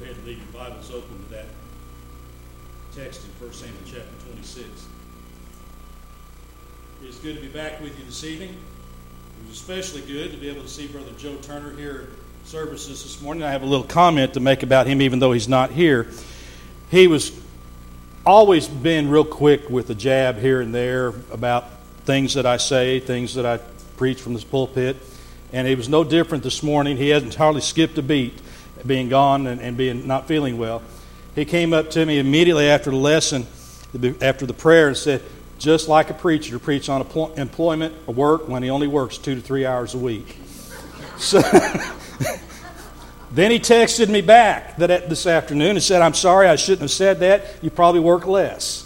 ahead and leave your Bibles open to that text in 1 Samuel chapter 26. It's good to be back with you this evening. It was especially good to be able to see Brother Joe Turner here at services this morning. I have a little comment to make about him even though he's not here. He was always been real quick with a jab here and there about things that I say, things that I preach from this pulpit. And it was no different this morning. He hasn't hardly skipped a beat, being gone and being not feeling well. He came up to me immediately after the lesson, after the prayer, and said, just like a preacher to preach on employment or work when he only works 2 to 3 hours a week. So then he texted me back this afternoon and said, I'm sorry, I shouldn't have said that. You probably work less.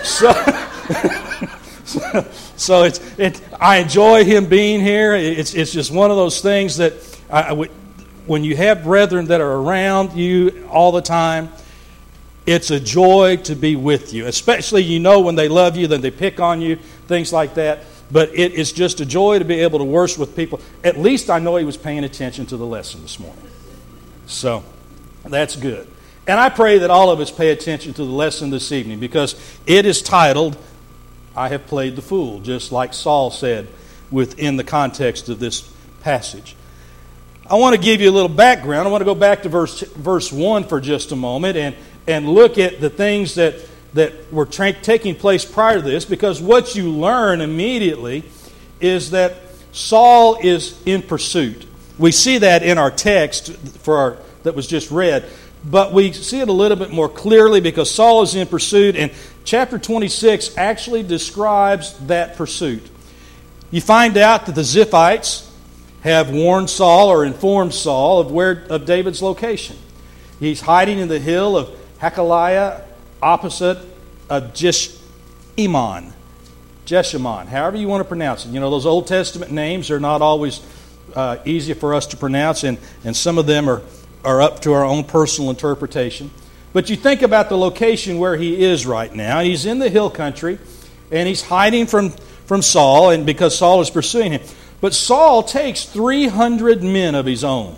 So I enjoy him being here. It's just one of those things that when you have brethren that are around you all the time, it's a joy to be with you. Especially, when they love you, then they pick on you, things like that. But it is just a joy to be able to worship with people. At least I know he was paying attention to the lesson this morning. So that's good. And I pray that all of us pay attention to the lesson this evening because it is titled, I have played the fool, just like Saul said within the context of this passage. I want to give you a little background. I want to go back to verse 1 for just a moment and look at the things that were taking place prior to this, because what you learn immediately is that Saul is in pursuit. We see that in our text that was just read, but we see it a little bit more clearly because Saul is in pursuit, and chapter 26 actually describes that pursuit. You find out that the Ziphites have warned Saul or informed Saul of David's location. He's hiding in the hill of Hakaliah opposite of Jeshimon, however you want to pronounce it. Those Old Testament names are not always easy for us to pronounce, and some of them are up to our own personal interpretation. But you think about the location where he is right now. He's in the hill country, and he's hiding from Saul, and because Saul is pursuing him. But Saul takes 300 men of his own,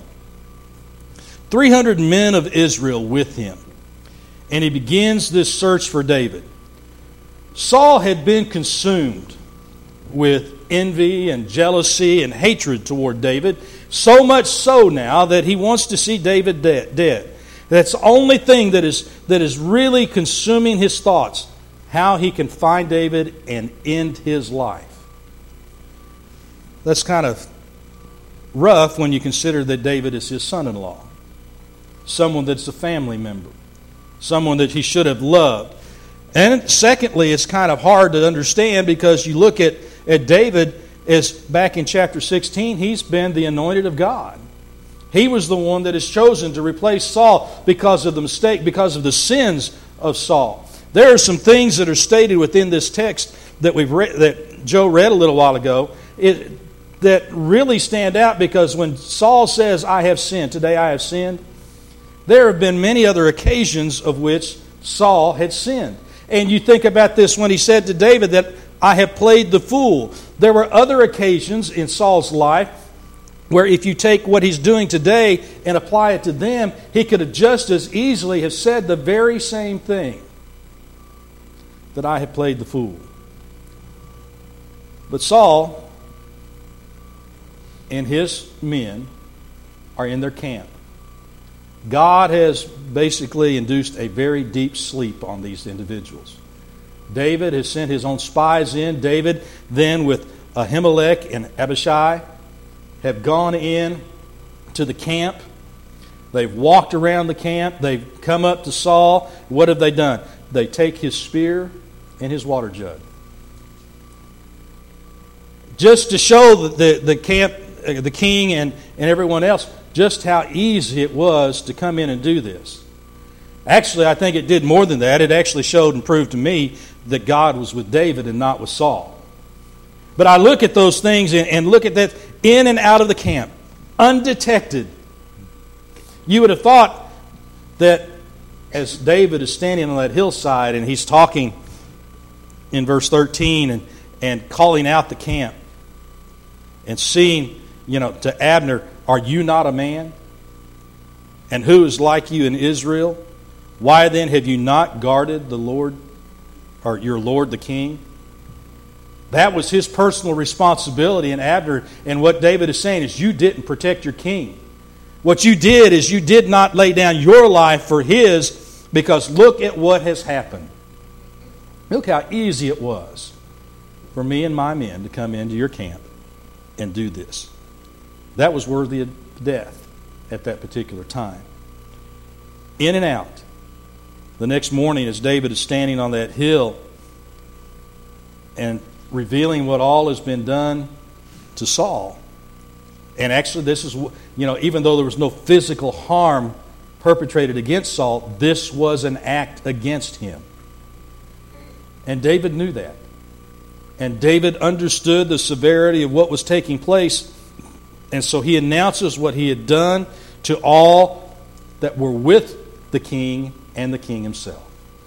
300 men of Israel with him, and he begins this search for David. Saul had been consumed with envy and jealousy and hatred toward David, so much so now that he wants to see David dead. That's the only thing that is really consuming his thoughts, how he can find David and end his life. That's kind of rough when you consider that David is his son-in-law, someone that's a family member, someone that he should have loved. And secondly, it's kind of hard to understand because you look at David as back in chapter 16, he's been the anointed of God. He was the one that is chosen to replace Saul because of the mistake, because of the sins of Saul. There are some things that are stated within this text that that Joe read a little while ago that really stand out, because when Saul says, I have sinned, today I have sinned, there have been many other occasions of which Saul had sinned. And you think about this when he said to David that I have played the fool. There were other occasions in Saul's life where if you take what he's doing today and apply it to them, he could have just as easily have said the very same thing, that I have played the fool. But Saul and his men are in their camp. God has basically induced a very deep sleep on these individuals. David has sent his own spies in. David then with Ahimelech and Abishai have gone in to the camp. They've walked around the camp. They've come up to Saul. What have they done? They take his spear and his water jug. Just to show the camp, the king and everyone else, just how easy it was to come in and do this. Actually, I think it did more than that. It actually showed and proved to me that God was with David and not with Saul. But I look at those things and look at that in and out of the camp, undetected. You would have thought that as David is standing on that hillside and he's talking in verse 13 and calling out the camp and seeing, to Abner, are you not a man? And who is like you in Israel? Why then have you not guarded the Lord, or your Lord the king? That was his personal responsibility. And Abner, and what David is saying is, you didn't protect your king. What you did is you did not lay down your life for his, because look at what has happened. Look how easy it was for me and my men to come into your camp and do this. That was worthy of death at that particular time. In and out. The next morning, as David is standing on that hill and revealing what all has been done to Saul. And actually, this is, even though there was no physical harm perpetrated against Saul, this was an act against him. And David knew that. And David understood the severity of what was taking place. And so he announces what he had done to all that were with the king and the king himself.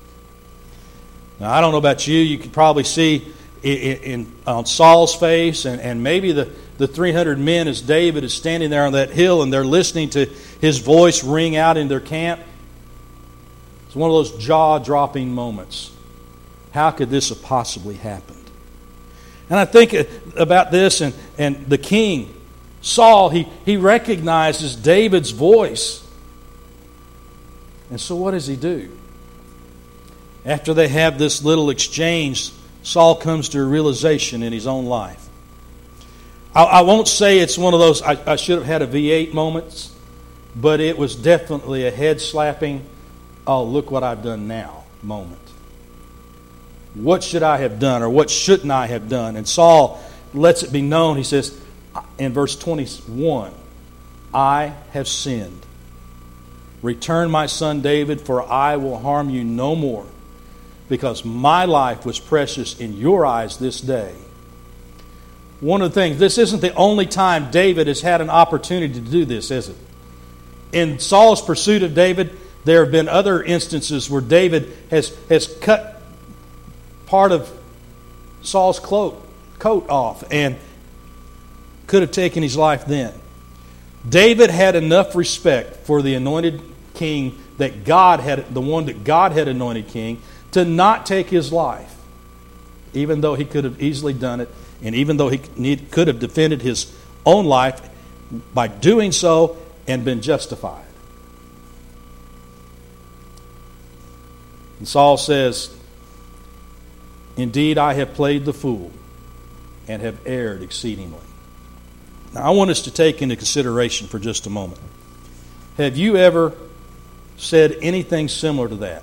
Now, I don't know about you. You could probably see on Saul's face and maybe the 300 men as David is standing there on that hill and they're listening to his voice ring out in their camp. It's one of those jaw-dropping moments. How could this have possibly happened? And I think about this, and the king, Saul, he recognizes David's voice. And so what does he do? After they have this little exchange, Saul comes to a realization in his own life. I won't say it's one of those, I should have had a V8 moments, but it was definitely a head-slapping, oh, look what I've done now moment. What should I have done, or what shouldn't I have done? And Saul lets it be known. He says in verse 21, I have sinned. Return my son David, for I will harm you no more, because my life was precious in your eyes this day. One of the things, this isn't the only time David has had an opportunity to do this, is it? In Saul's pursuit of David, there have been other instances where David has cut part of Saul's coat off and could have taken his life then. David had enough respect for the anointed king that God had, the one that God had anointed king, to not take his life, even though he could have easily done it, and even though he could have defended his own life by doing so and been justified. And Saul says, indeed, I have played the fool and have erred exceedingly. Now, I want us to take into consideration for just a moment. Have you ever said anything similar to that?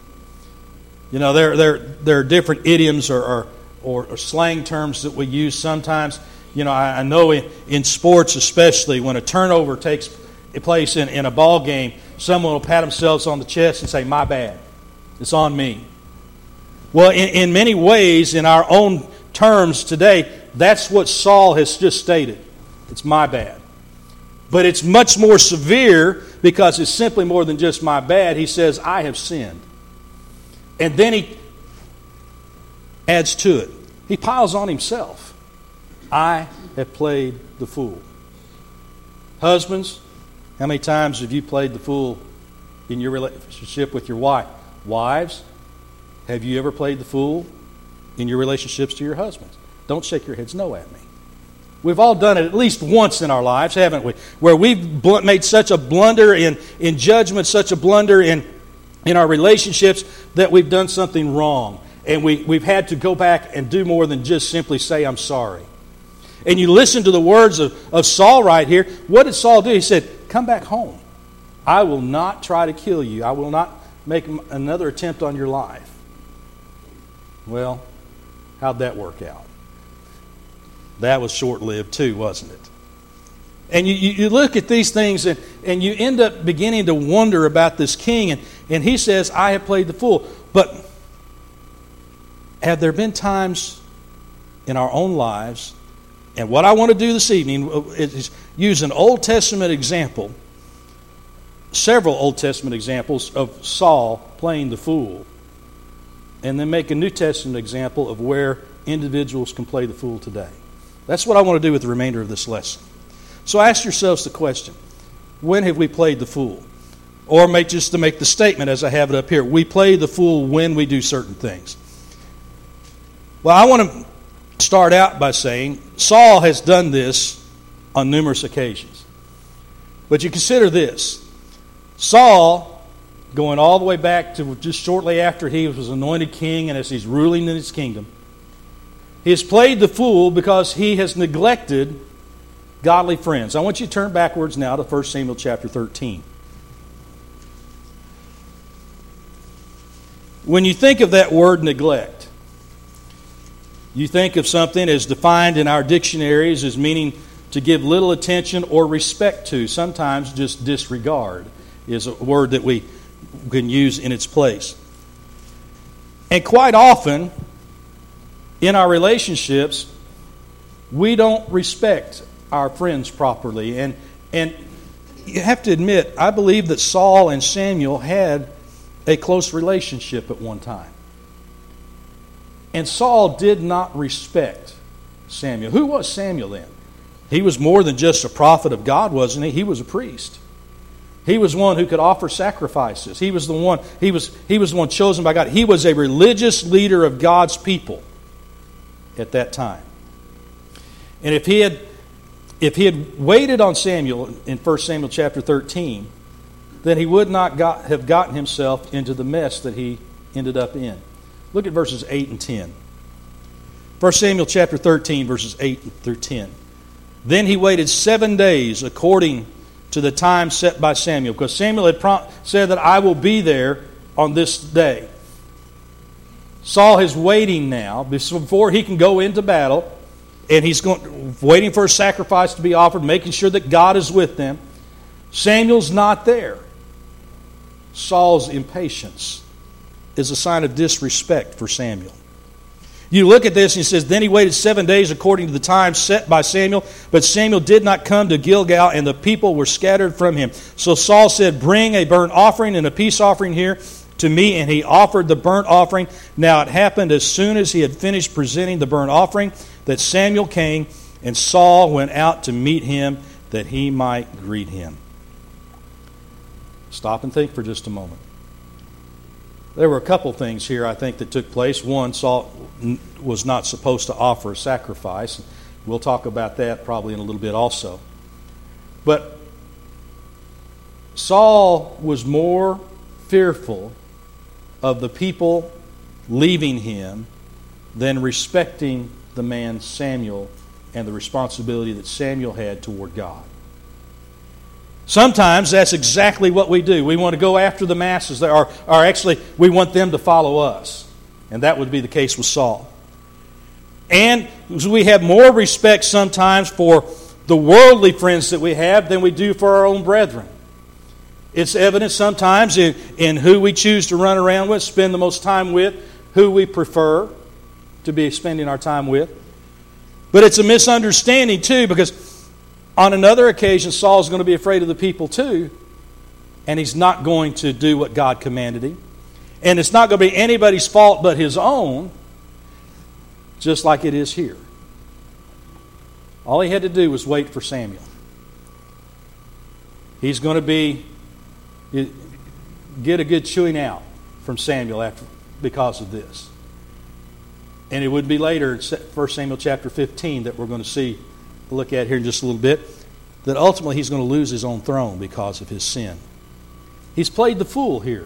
You know, there are different idioms or slang terms that we use sometimes. You know, I know in sports especially, when a turnover takes place in a ball game, someone will pat themselves on the chest and say, my bad. It's on me. Well, in many ways, in our own terms today, that's what Saul has just stated. It's my bad. But it's much more severe because it's simply more than just my bad. He says, I have sinned. And then he adds to it. He piles on himself. I have played the fool. Husbands, how many times have you played the fool in your relationship with your wife? Wives, have you ever played the fool in your relationships to your husbands? Don't shake your heads no at me. We've all done it at least once in our lives, haven't we? Where we've made such a blunder in judgment, such a blunder in our relationships that we've done something wrong. And we've had to go back and do more than just simply say, I'm sorry. And you listen to the words of Saul right here. What did Saul do? He said, come back home. I will not try to kill you. I will not make another attempt on your life. Well, how'd that work out? That was short-lived too, wasn't it? And you look at these things and you end up beginning to wonder about this king. And he says, I have played the fool. But have there been times in our own lives, and what I want to do this evening is use an Old Testament example, several Old Testament examples of Saul playing the fool, and then make a New Testament example of where individuals can play the fool today. That's what I want to do with the remainder of this lesson. So ask yourselves the question, when have we played the fool? Or just to make the statement as I have it up here. We play the fool when we do certain things. Well, I want to start out by saying Saul has done this on numerous occasions. But you consider this. Saul, going all the way back to just shortly after he was anointed king and as he's ruling in his kingdom, he has played the fool because he has neglected godly friends. I want you to turn backwards now to 1 Samuel chapter 13. When you think of that word neglect, you think of something as defined in our dictionaries as meaning to give little attention or respect to. Sometimes just disregard is a word that we can use in its place. And quite often, in our relationships, we don't respect our friends properly. And you have to admit, I believe that Saul and Samuel had a close relationship at one time. And Saul did not respect Samuel. Who was Samuel then? He was more than just a prophet of God, wasn't he? He was a priest. He was one who could offer sacrifices. He was the one chosen by God. He was a religious leader of God's people at that time. And if he had waited on Samuel in 1 Samuel chapter 13, then he would not have gotten himself into the mess that he ended up in. Look at verses 8 and 10. 1 Samuel chapter 13, verses 8 through 10. Then he waited 7 days according to the time set by Samuel, because Samuel had said that I will be there on this day. Saul is waiting now before he can go into battle, and he's waiting for a sacrifice to be offered, making sure that God is with them. Samuel's not there. Saul's impatience is a sign of disrespect for Samuel. You look at this and he says, then he waited 7 days according to the time set by Samuel, but Samuel did not come to Gilgal, and the people were scattered from him. So Saul said, bring a burnt offering and a peace offering here to me, and he offered the burnt offering. Now it happened as soon as he had finished presenting the burnt offering that Samuel came, and Saul went out to meet him that he might greet him. Stop and think for just a moment. There were a couple things here, I think, that took place. One, Saul was not supposed to offer a sacrifice. We'll talk about that probably in a little bit also. But Saul was more fearful of the people leaving him than respecting the man Samuel and the responsibility that Samuel had toward God. Sometimes that's exactly what we do. We want to go after the masses, or actually we want them to follow us. And that would be the case with Saul. And we have more respect sometimes for the worldly friends that we have than we do for our own brethren. It's evident sometimes in who we choose to run around with, spend the most time with, who we prefer to be spending our time with. But it's a misunderstanding too, because on another occasion, Saul's going to be afraid of the people too, and he's not going to do what God commanded him. And it's not going to be anybody's fault but his own, just like it is here. All he had to do was wait for Samuel. He's going to get a good chewing out from Samuel because of this. And it would be later in 1 Samuel chapter 15 that we're going to look at here in just a little bit, that ultimately he's going to lose his own throne because of his sin. He's played the fool here.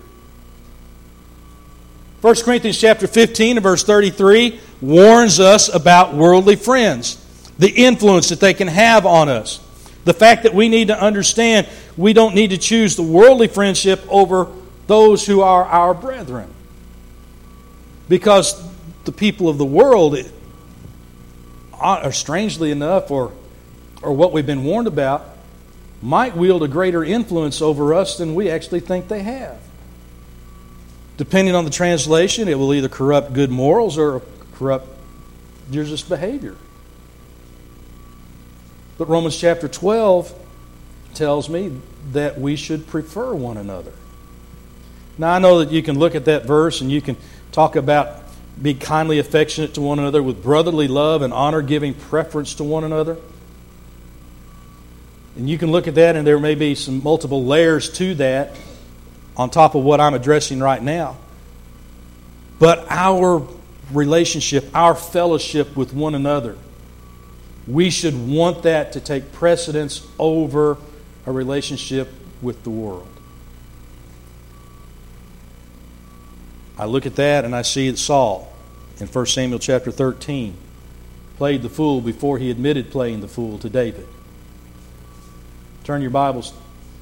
1 Corinthians chapter 15 and verse 33 warns us about worldly friends, the influence that they can have on us. The fact that we need to understand we don't need to choose the worldly friendship over those who are our brethren. Because the people of the world are, strangely enough, or what we've been warned about, might wield a greater influence over us than we actually think they have. Depending on the translation, it will either corrupt good morals or corrupt your just behavior. But Romans chapter 12 tells me that we should prefer one another. Now I know that you can look at that verse and you can talk about be kindly affectionate to one another with brotherly love and honor, giving preference to one another. And you can look at that and there may be some multiple layers to that. on top of what I'm addressing right now. But our relationship, our fellowship with one another, we should want that to take precedence over a relationship with the world. I look at that and I see that Saul, in 1 Samuel chapter 13, played the fool before he admitted playing the fool to David. Turn your Bibles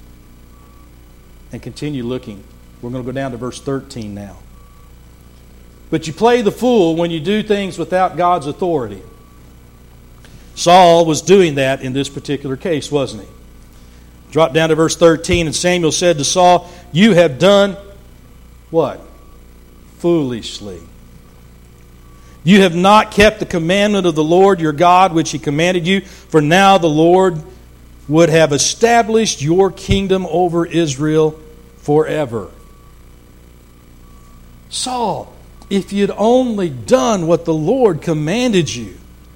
and continue looking. We're going to go down to verse 13 now. But you play the fool when you do things without God's authority. Saul was doing that in this particular case, wasn't he? Drop down to verse 13, and Samuel said to Saul, "You have done what? Foolishly. You have not kept the commandment of the Lord your God, which He commanded you, for now the Lord would have established your kingdom over Israel forever." Saul, if you'd only done what the Lord commanded you,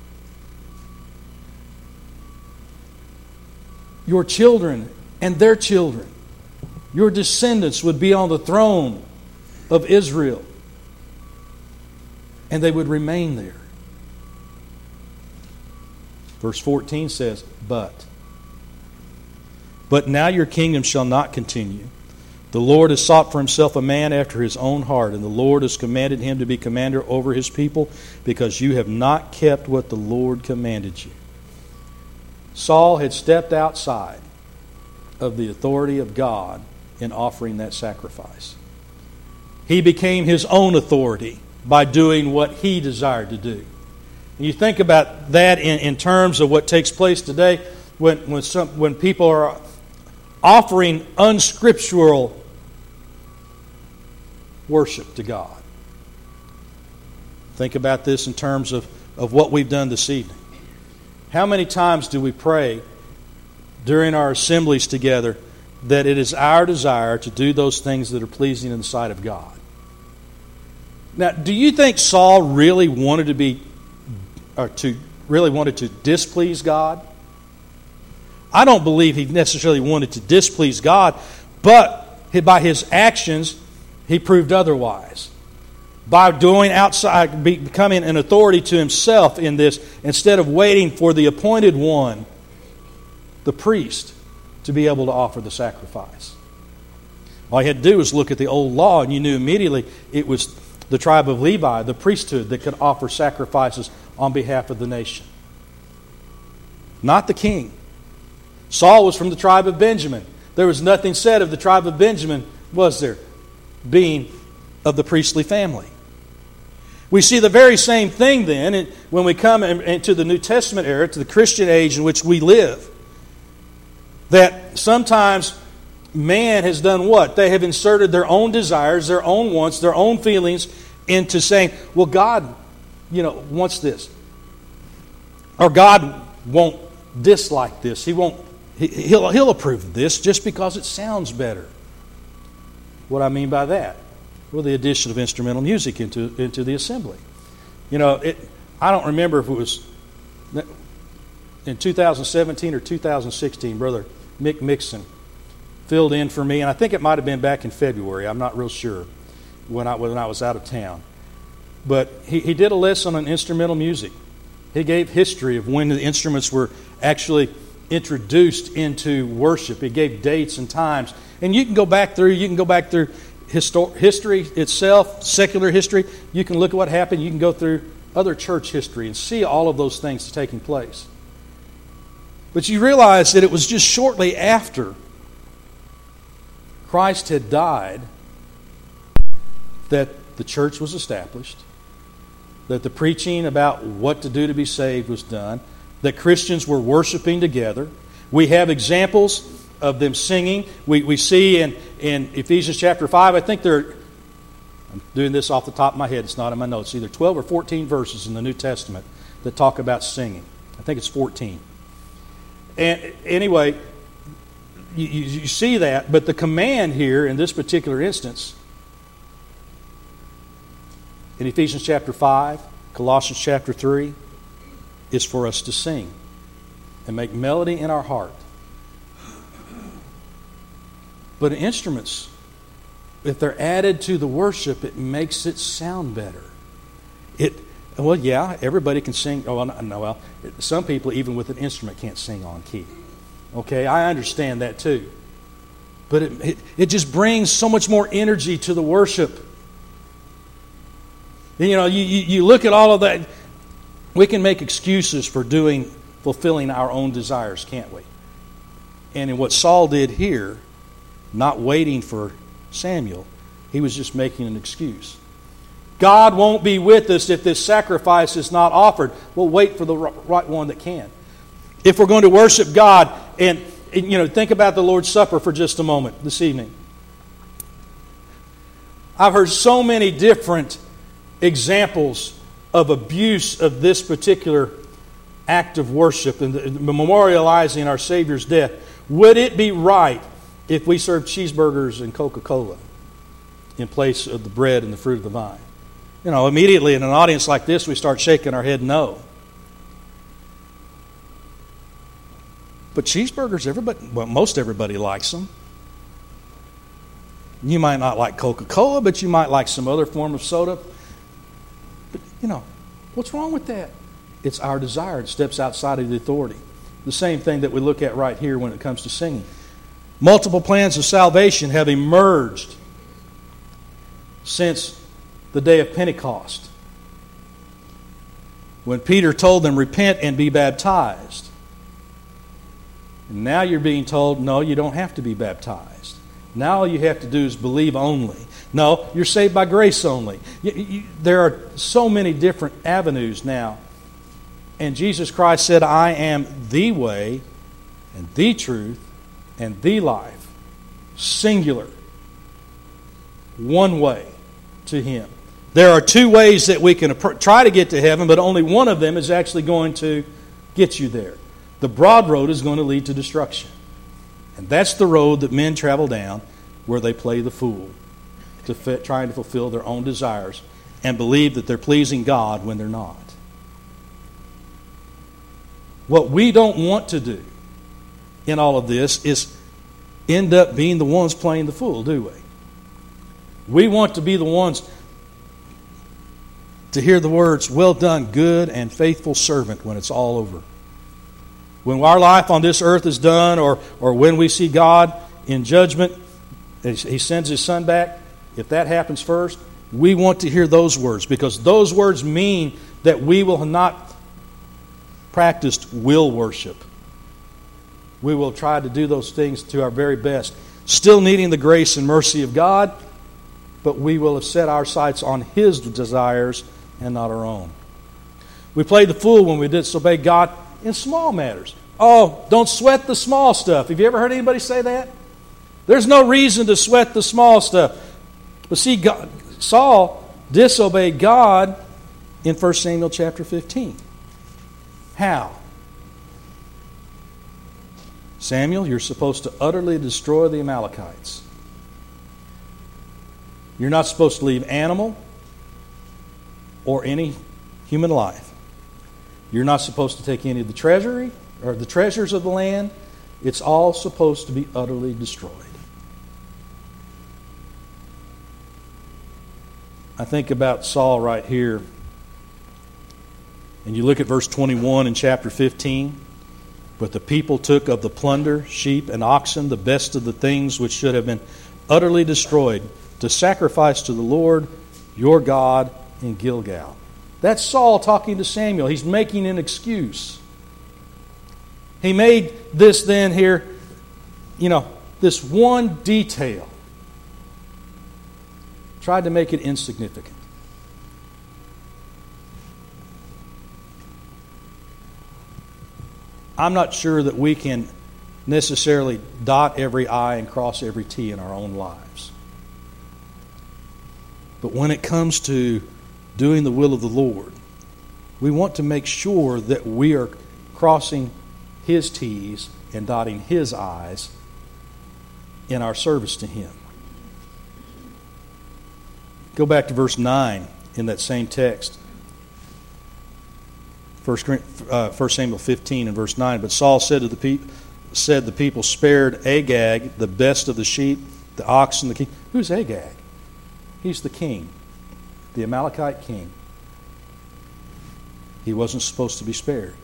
your children and their children, your descendants would be on the throne of Israel, and they would remain there. Verse 14 says, But now your kingdom shall not continue. The Lord has sought for Himself a man after His own heart, and the Lord has commanded him to be commander over His people, because you have not kept what the Lord commanded you. Saul had stepped outside of the authority of God in offering that sacrifice. He became his own authority by doing what he desired to do. And you think about that in terms of what takes place today when people are offering unscriptural worship to God. Think about this in terms of what we've done this evening. How many times do we pray during our assemblies together that it is our desire to do those things that are pleasing in the sight of God? Now, do you think Saul really wanted to displease God? I don't believe he necessarily wanted to displease God, but by his actions, he proved otherwise. By doing outside, becoming an authority to himself in this, instead of waiting for the appointed one, the priest, to be able to offer the sacrifice. All you had to do was look at the old law, and you knew immediately it was the tribe of Levi, the priesthood, that could offer sacrifices on behalf of the nation. Not the king. Saul was from the tribe of Benjamin. There was nothing said of the tribe of Benjamin, was there, being of the priestly family. We see the very same thing then when we come into the New Testament era, to the Christian age in which we live. That sometimes man has done what? They have inserted their own desires, their own wants, their own feelings into saying, well, God, wants this. Or God won't dislike this. He'll approve of this just because it sounds better. What I mean by that? Well, the addition of instrumental music into the assembly. I don't remember if it was in 2017 or 2016, Brother Mick Mixon filled in for me, and I think it might have been back in February. I'm not real sure when I was out of town. But he did a lesson on instrumental music. He gave history of when the instruments were actually introduced into worship. He gave dates and times. And you can go back through history itself, secular history. You can look at what happened. You can go through other church history and see all of those things taking place. But you realize that it was just shortly after Christ had died that the church was established, that the preaching about what to do to be saved was done, that Christians were worshiping together. We have examples of them singing. We see in Ephesians chapter 5, I think I'm doing this off the top of my head, it's not in my notes, either 12 or 14 verses in the New Testament that talk about singing. I think it's 14. And anyway, you see that, but the command here in this particular instance, in Ephesians chapter 5, Colossians chapter 3, is for us to sing and make melody in our heart. But instruments if they're added to the worship, it makes it sound better. Well, yeah, everybody can sing. Oh, no, well, some people, even with an instrument, can't sing on key. Okay, I understand that too. But it just brings so much more energy to the worship. And, you look at all of that. We can make excuses for fulfilling our own desires, can't we? And in what Saul did here, not waiting for Samuel, he was just making an excuse. God won't be with us if this sacrifice is not offered. We'll wait for the right one that can. If we're going to worship God, and think about the Lord's Supper for just a moment this evening. I've heard so many different examples of abuse of this particular act of worship and memorializing our Savior's death. Would it be right if we served cheeseburgers and Coca-Cola in place of the bread and the fruit of the vine? Immediately in an audience like this, we start shaking our head no. But cheeseburgers, most everybody likes them. You might not like Coca-Cola, but you might like some other form of soda. But, what's wrong with that? It's our desire. It steps outside of the authority. The same thing that we look at right here when it comes to singing. Multiple plans of salvation have emerged since the day of Pentecost, when Peter told them, repent and be baptized. And now you're being told, no, you don't have to be baptized. Now all you have to do is believe only. No, you're saved by grace only. There are so many different avenues now. And Jesus Christ said, I am the way and the truth and the life. Singular. One way to Him. There are two ways that we can try to get to heaven, but only one of them is actually going to get you there. The broad road is going to lead to destruction. And that's the road that men travel down, where they play the fool, trying to fulfill their own desires and believe that they're pleasing God when they're not. What we don't want to do in all of this is end up being the ones playing the fool, do we? We want to be the ones to hear the words, well done, good and faithful servant, when it's all over. When our life on this earth is done, or when we see God in judgment, He sends His Son back, if that happens first, we want to hear those words, because those words mean that we will have not practiced will worship. We will try to do those things to our very best, still needing the grace and mercy of God, but we will have set our sights on His desires and not our own. We played the fool when we disobeyed God in small matters. Oh, don't sweat the small stuff. Have you ever heard anybody say that? There's no reason to sweat the small stuff. But see, Saul disobeyed God in 1 Samuel chapter 15. How? Samuel, you're supposed to utterly destroy the Amalekites. You're not supposed to leave animal or any human life. You're not supposed to take any of the treasury or the treasures of the land. It's all supposed to be utterly destroyed. I think about Saul right here. And you look at verse 21 in chapter 15. But the people took of the plunder, sheep and oxen, the best of the things which should have been utterly destroyed, to sacrifice to the Lord your God in Gilgal. That's Saul talking to Samuel. He's making an excuse. He made this then here, this one detail. Tried to make it insignificant. I'm not sure that we can necessarily dot every I and cross every T in our own lives. But when it comes to doing the will of the Lord, we want to make sure that we are crossing His T's and dotting His I's in our service to Him. Go back to verse 9 in that same text. 1 Samuel 15 and verse 9. But Saul said the people spared Agag, the best of the sheep the oxen, the king. Who's Agag? He's the king, the Amalekite king. He wasn't supposed to be spared.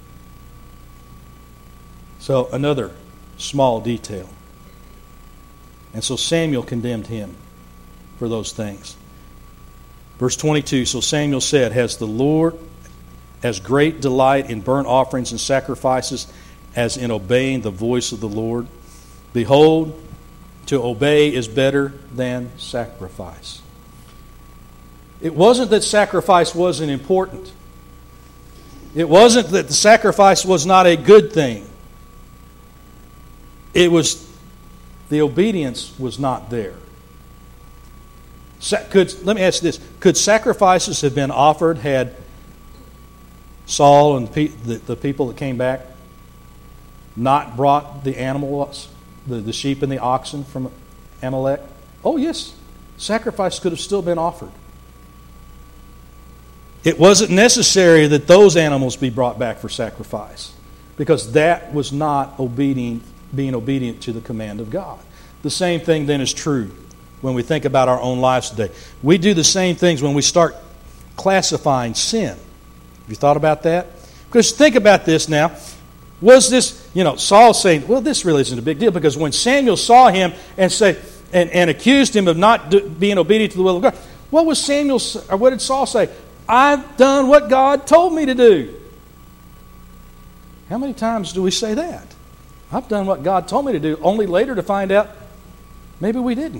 So another small detail. And so Samuel condemned him for those things. Verse 22, so Samuel said, has the Lord as great delight in burnt offerings and sacrifices as in obeying the voice of the Lord? Behold, to obey is better than sacrifice. It wasn't that sacrifice wasn't important. It wasn't that the sacrifice was not a good thing. It was the obedience was not there. Let me ask you this. Could sacrifices have been offered had Saul and the people that came back not brought the animals, the sheep and the oxen from Amalek? Oh, yes. Sacrifice could have still been offered. It wasn't necessary that those animals be brought back for sacrifice, because that was not being obedient to the command of God. The same thing then is true when we think about our own lives today. We do the same things when we start classifying sin. Have you thought about that? Because think about this now. Was this, Saul saying, well, this really isn't a big deal, because when Samuel saw him and accused him of not being obedient to the will of God, what did Saul say? I've done what God told me to do. How many times do we say that? I've done what God told me to do, only later to find out maybe we didn't.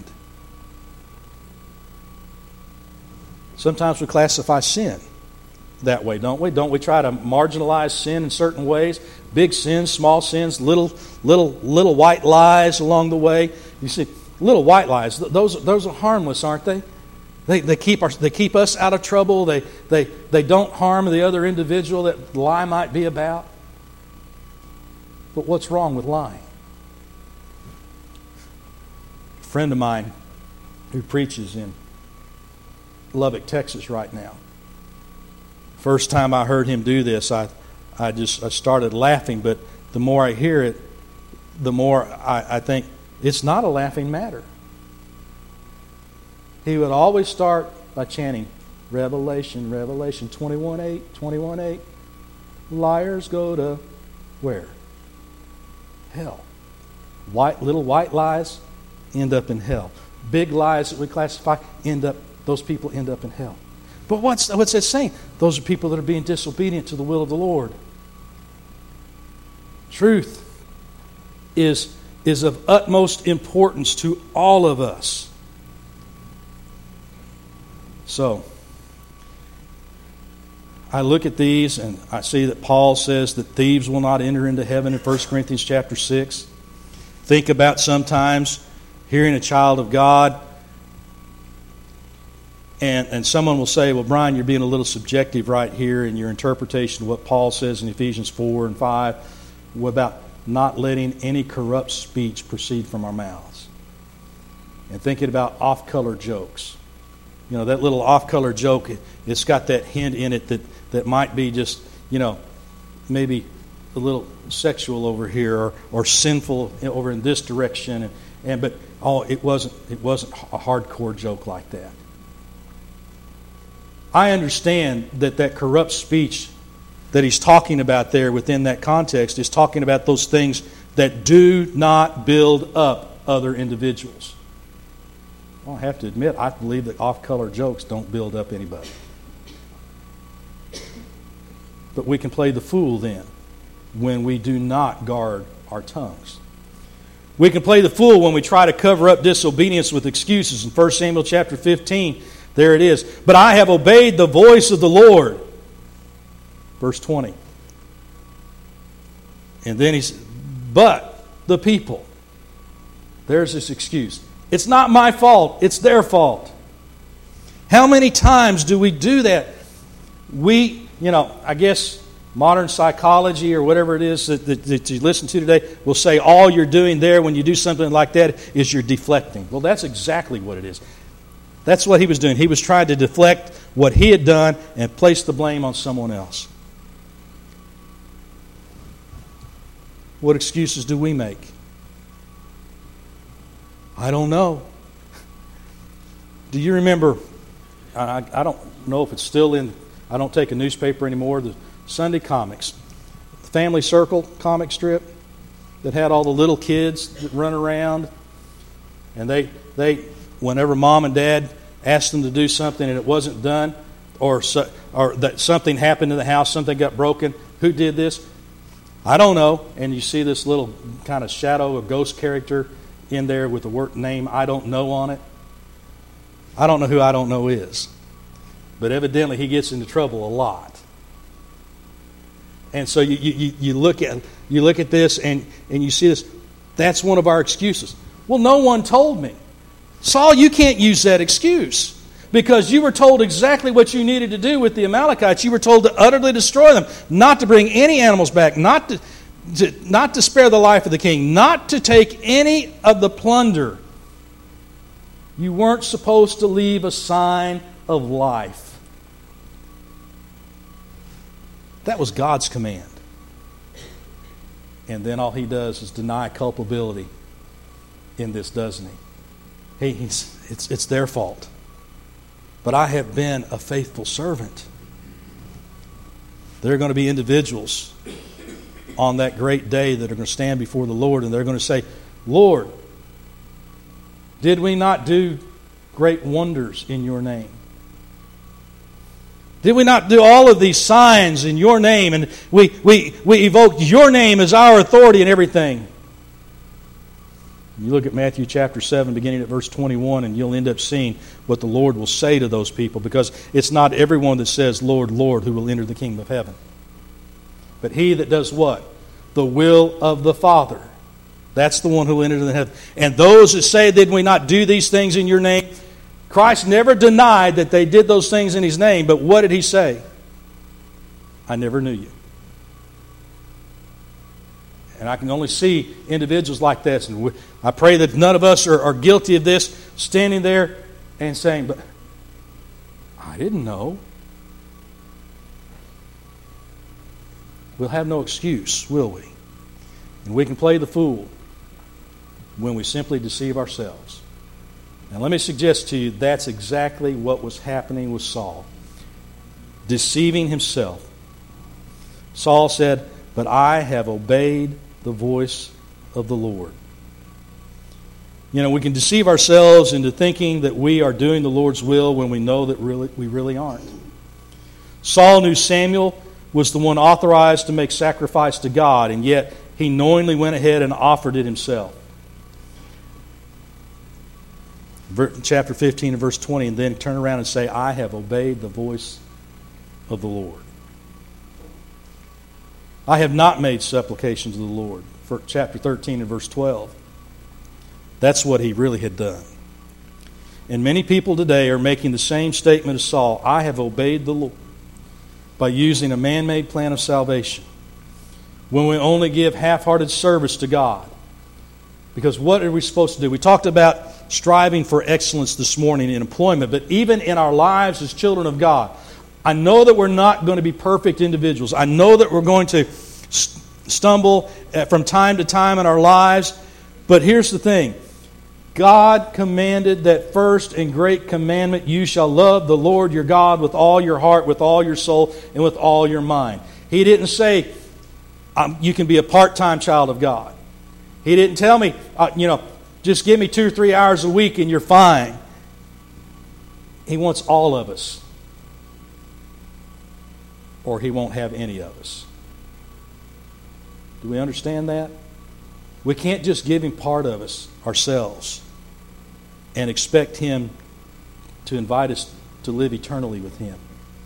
Sometimes we classify sin that way, don't we? Don't we try to marginalize sin in certain ways? Big sins, small sins, little white lies along the way. You see, little white lies, those are harmless, aren't they? They keep us out of trouble. They don't harm the other individual that the lie might be about. But what's wrong with lying? A friend of mine who preaches in Lubbock, Texas right now. First time I heard him do this, I started laughing, but the more I hear it, the more I think it's not a laughing matter. He would always start by chanting, Revelation, Revelation 21:8, 21:8. Liars go to where? Hell. Little white lies end up in hell. Big lies that we classify those people end up in hell. But what's it saying? Those are people that are being disobedient to the will of the Lord. Truth is of utmost importance to all of us. So, I look at these and I see that Paul says that thieves will not enter into heaven in 1 Corinthians chapter 6. Think about sometimes hearing a child of God and someone will say, well, Brian, you're being a little subjective right here in your interpretation of what Paul says in Ephesians 4 and 5 about not letting any corrupt speech proceed from our mouths. And thinking about off-color jokes. That little off-color joke, it's got that hint in it that might be just, maybe a little sexual over here or sinful over in this direction. But it wasn't a hardcore joke like that. I understand that corrupt speech that he's talking about there within that context is talking about those things that do not build up other individuals. Well, I have to admit, I believe that off-color jokes don't build up anybody. But we can play the fool then when we do not guard our tongues. We can play the fool when we try to cover up disobedience with excuses. In 1 Samuel chapter 15, there it is. But I have obeyed the voice of the Lord. Verse 20. And then he said, but the people. There's this excuse. It's not my fault. It's their fault. How many times do we do that? I guess modern psychology or whatever it is that you listen to today will say all you're doing there when you do something like that is you're deflecting. Well, that's exactly what it is. That's what he was doing. He was trying to deflect what he had done and place the blame on someone else. What excuses do we make? I don't know. Do you remember, I don't know if it's still in, I don't take a newspaper anymore, the Sunday comics, the Family Circle comic strip that had all the little kids that run around, and they whenever mom and dad asked them to do something and it wasn't done, or that something happened in the house, something got broken, who did this? I don't know. And you see this little kind of shadow, a ghost character in there with the word name I don't know on it. I don't know who I don't know is. But evidently he gets into trouble a lot. And so you look at this and you see this. That's one of our excuses. Well, no one told me. Saul, you can't use that excuse. Because you were told exactly what you needed to do with the Amalekites. You were told to utterly destroy them, not to bring any animals back, not to spare the life of the king, not to take any of the plunder. You weren't supposed to leave a sign of life. That was God's command. And then all he does is deny culpability in this, doesn't he? It's their fault. But I have been a faithful servant. There are going to be individuals on that great day that are going to stand before the Lord and they're going to say, Lord, did we not do great wonders in your name? Did we not do all of these signs in your name? And we evoked your name as our authority in everything. You look at Matthew chapter 7, beginning at verse 21, and you'll end up seeing what the Lord will say to those people, because it's not everyone that says, Lord, Lord, who will enter the kingdom of heaven. But he that does what? The will of the Father. That's the one who will enter the heaven. And those that say, did we not do these things in your name? Christ never denied that they did those things in his name, but what did he say? I never knew you. And I can only see individuals like this. And I pray that none of us are guilty of this, standing there and saying, but I didn't know. We'll have no excuse, will we? And we can play the fool when we simply deceive ourselves. Now let me suggest to you that's exactly what was happening with Saul. Deceiving himself. Saul said, but I have obeyed the voice of the Lord. You know, we can deceive ourselves into thinking that we are doing the Lord's will when we know that we really aren't. Saul knew Samuel was the one authorized to make sacrifice to God, and yet he knowingly went ahead and offered it himself. Chapter 15 and verse 20, and then turn around and say, I have obeyed the voice of the Lord. I have not made supplication to the Lord. For chapter 13 and verse 12. That's what he really had done. And many people today are making the same statement as Saul. I have obeyed the Lord by using a man-made plan of salvation. When we only give half-hearted service to God. Because what are we supposed to do? We talked about striving for excellence this morning in employment, but even in our lives as children of God, I know that we're not going to be perfect individuals. I know that we're going to stumble from time to time in our lives. But here's the thing. God commanded that first and great commandment, you shall love the Lord your God with all your heart, with all your soul, and with all your mind. He didn't say you can be a part-time child of God. He didn't tell me, just give me 2 or 3 hours a week and you're fine. He wants all of us. Or he won't have any of us. Do we understand that? We can't just give him part of us, ourselves, and expect him to invite us to live eternally with him.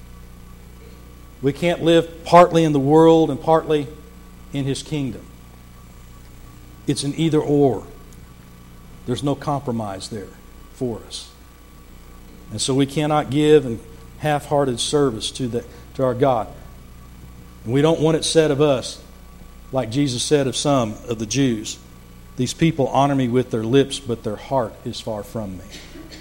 We can't live partly in the world and partly in his kingdom. It's an either or. There's no compromise there for us. And so we cannot give in half-hearted service to our God. And we don't want it said of us, like Jesus said of some of the Jews, these people honor me with their lips, but their heart is far from me.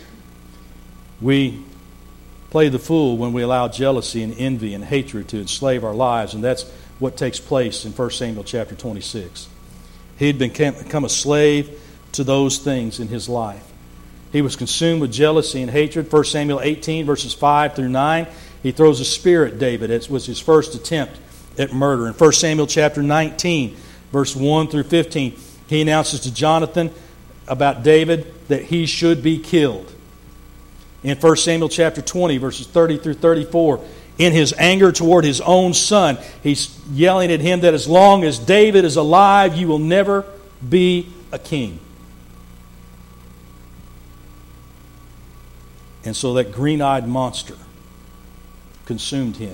We play the fool when we allow jealousy and envy and hatred to enslave our lives, and that's what takes place in 1 Samuel chapter 26. He had become a slave to those things in his life. He was consumed with jealousy and hatred. 1 Samuel 18, verses 5 through 9. He throws a spear at David. It was his first attempt at murder. In 1 Samuel chapter 19, verse 1 through 15, he announces to Jonathan about David that he should be killed. In 1 Samuel chapter 20, verses 30 through 34, in his anger toward his own son, he's yelling at him that as long as David is alive, you will never be a king. And so that green-eyed monster consumed him.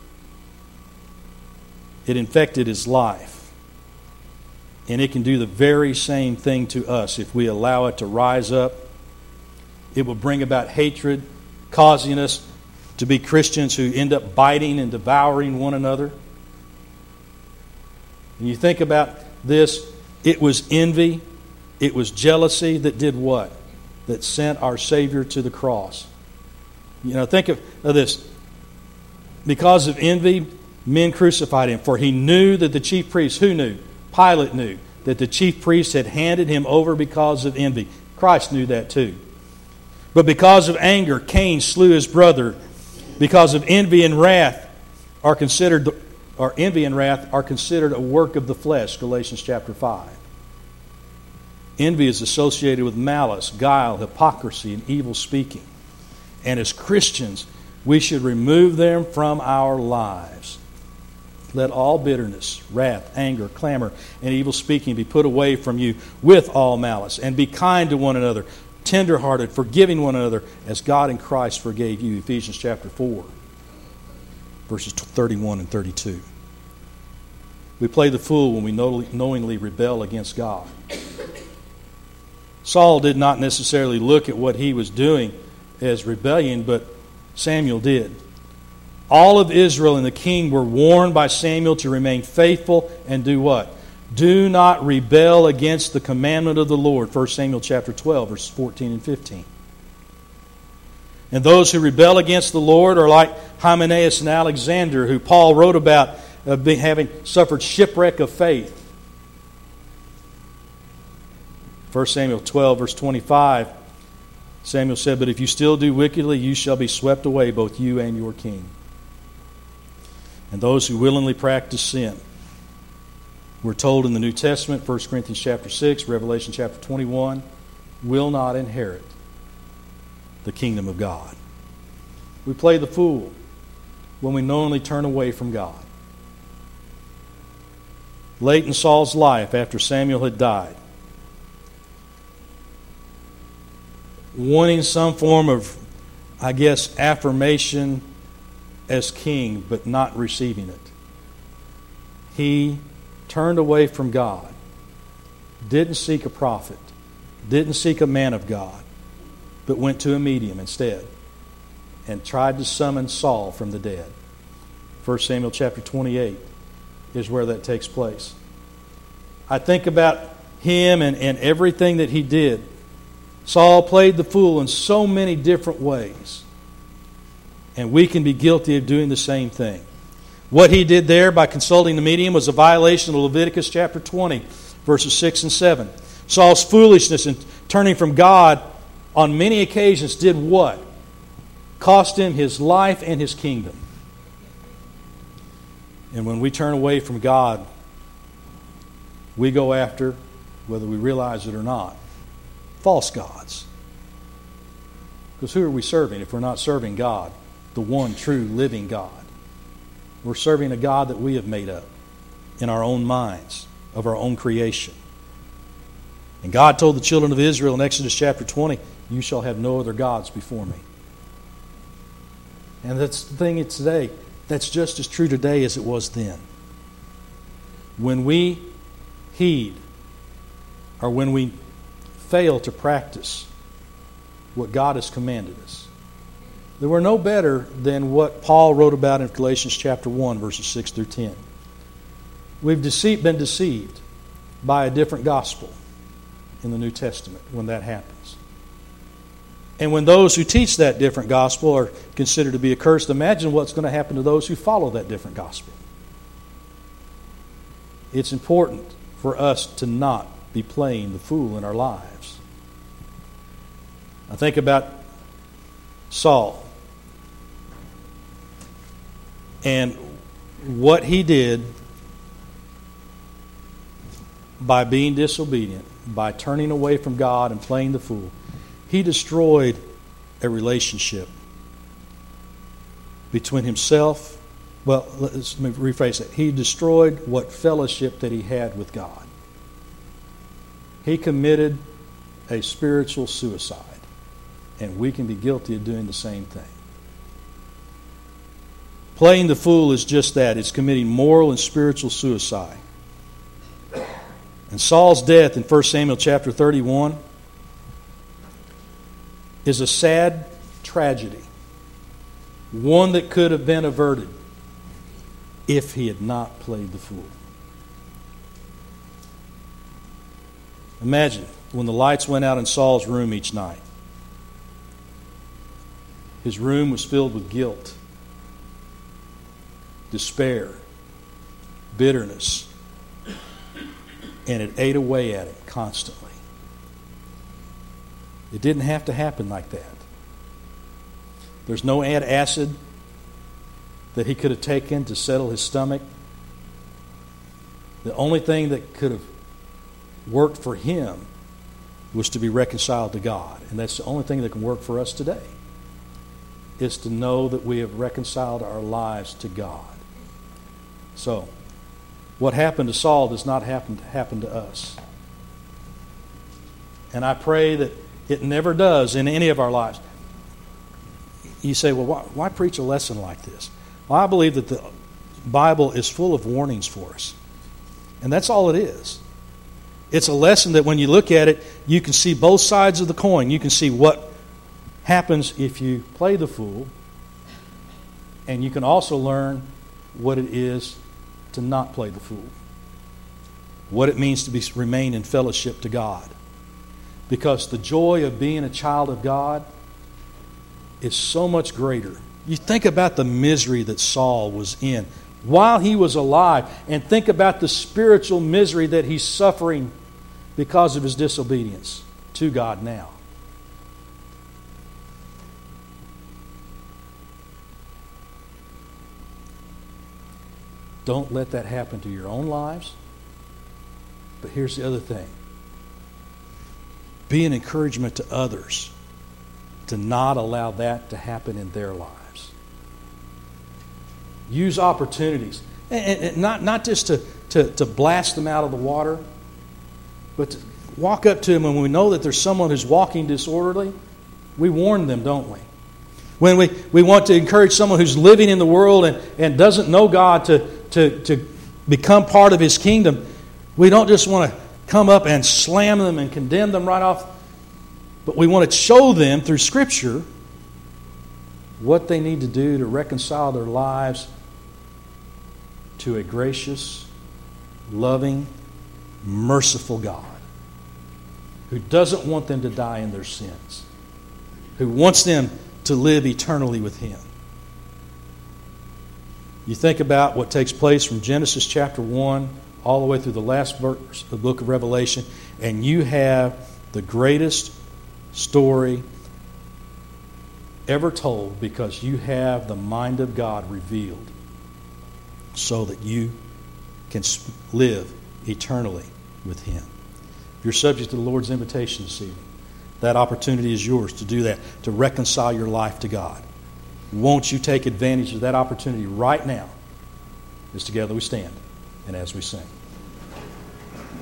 It infected his life. And it can do the very same thing to us if we allow it to rise up. It will bring about hatred, causing us to be Christians who end up biting and devouring one another. And you think about this, it was envy, it was jealousy that did what? That sent our Savior to the cross. You know, think of this. Because of envy, men crucified him, for he knew that the chief priests, who knew? Pilate knew that the chief priests had handed him over because of envy. Christ knew that too. But because of anger, Cain slew his brother. Because of envy and wrath are considered a work of the flesh, Galatians chapter 5. Envy is associated with malice, guile, hypocrisy, and evil speaking. And as Christians, we should remove them from our lives. Let all bitterness, wrath, anger, clamor, and evil speaking be put away from you with all malice. And be kind to one another, tenderhearted, forgiving one another, as God in Christ forgave you. Ephesians chapter 4, verses 31 and 32. We play the fool when we knowingly rebel against God. Saul did not necessarily look at what he was doing as rebellion, but Samuel did. All of Israel and the king were warned by Samuel to remain faithful and do what? Do not rebel against the commandment of the Lord. 1 Samuel chapter 12, verses 14 and 15. And those who rebel against the Lord are like Hymenaeus and Alexander, who Paul wrote about having suffered shipwreck of faith. 1 Samuel 12, verse 25, Samuel said, "But if you still do wickedly, you shall be swept away, both you and your king." And those who willingly practice sin, we're told in the New Testament, 1 Corinthians chapter 6, Revelation chapter 21, will not inherit the kingdom of God. We play the fool when we knowingly turn away from God. Late in Saul's life, after Samuel had died, wanting some form of, affirmation as king, but not receiving it, he turned away from God, didn't seek a prophet, didn't seek a man of God, but went to a medium instead and tried to summon Saul from the dead. 1 Samuel chapter 28 is where that takes place. I think about him and everything that he did. Saul played the fool in so many different ways. And we can be guilty of doing the same thing. What he did there by consulting the medium was a violation of Leviticus chapter 20, verses 6 and 7. Saul's foolishness in turning from God on many occasions did what? Cost him his life and his kingdom. And when we turn away from God, we go after, whether we realize it or not, false gods. Because who are we serving if we're not serving God, the one true living God? We're serving a God that we have made up in our own minds, of our own creation. And God told the children of Israel in Exodus chapter 20, "You shall have no other gods before me." And that's the thing today. That's just as true today as it was then. When we heed, or when we fail to practice what God has commanded us, then we're no better than what Paul wrote about in Galatians chapter 1, verses 6 through 10. We've been deceived by a different gospel in the New Testament when that happens. And when those who teach that different gospel are considered to be accursed, imagine what's going to happen to those who follow that different gospel. It's important for us to not be playing the fool in our lives. I think about Saul and what he did by being disobedient, by turning away from God and playing the fool. He destroyed a relationship between himself. Well, let me rephrase it. He destroyed what fellowship that he had with God. He committed a spiritual suicide, and we can be guilty of doing the same thing. Playing the fool is just that. It's committing moral and spiritual suicide. And Saul's death in 1 Samuel chapter 31 is a sad tragedy, one that could have been averted if he had not played the fool. Imagine when the lights went out in Saul's room each night. His room was filled with guilt, despair, bitterness, and it ate away at it constantly. It didn't have to happen like that. There's no antacid that he could have taken to settle his stomach. The only thing that could have worked for him was to be reconciled to God. And that's the only thing that can work for us today, is to know that we have reconciled our lives to God. So, what happened to Saul does not happen to us. And I pray that it never does in any of our lives. You say, well, why preach a lesson like this? Well, I believe that the Bible is full of warnings for us. And that's all it is. It's a lesson that when you look at it, you can see both sides of the coin. You can see what happens if you play the fool, and you can also learn what it is to not play the fool. What it means to remain in fellowship to God. Because the joy of being a child of God is so much greater. You think about the misery that Saul was in while he was alive, and think about the spiritual misery that he's suffering because of his disobedience to God now. Don't let that happen to your own lives. But here's the other thing. Be an encouragement to others to not allow that to happen in their lives. Use opportunities. And not just to blast them out of the water, but to walk up to them when we know that there's someone who's walking disorderly. We warn them, don't we? When we want to encourage someone who's living in the world and doesn't know God to become part of His kingdom, we don't just want to come up and slam them and condemn them right off, but we want to show them through Scripture what they need to do to reconcile their lives to a gracious, loving, merciful God who doesn't want them to die in their sins, who wants them to live eternally with Him. You think about what takes place from Genesis chapter 1 all the way through the last verse of the book of Revelation, and you have the greatest story ever told because you have the mind of God revealed so that you can live eternally with Him. If you're subject to the Lord's invitation this evening, that opportunity is yours to do that, to reconcile your life to God. Won't you take advantage of that opportunity right now as together we stand and as we sing?